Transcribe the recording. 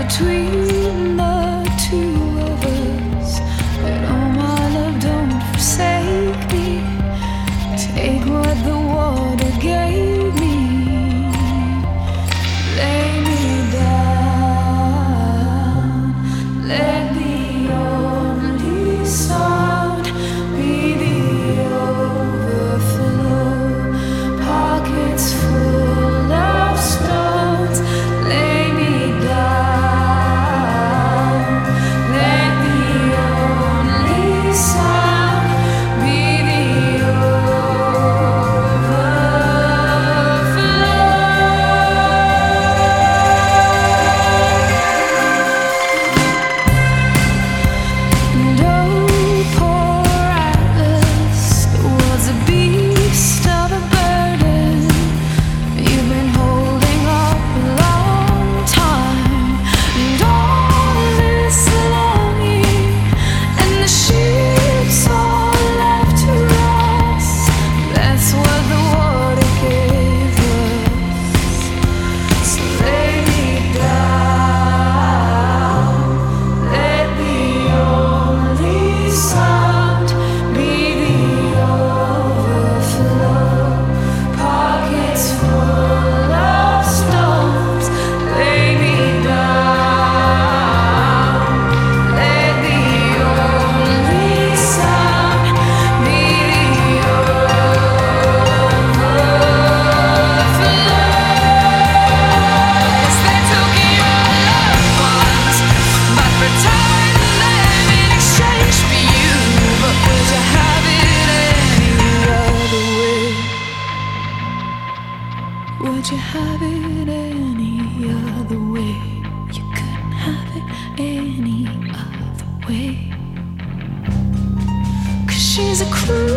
between the two of us. But oh my love, don't forsake me. Take what the water gave me. Lay me down. Let the only sound be the overflow. Pockets full of stones. Lay me down. Let the only sound be the and oh, poor Atlas, the world's a beast of a burden. You've been holding up a long time, and all this longing, and the ships all left to rust. That's what the water gave us. So lay me down. Let the only sound be the overflow. Pockets full of stones. Lay me down. Let the only sound be the overflow. 'Cause they took your loved ones, but returned them in exchange for you. But would you have it any other way? Would you have it any other way? You couldn't have it any other way. 'Cause she's a cruel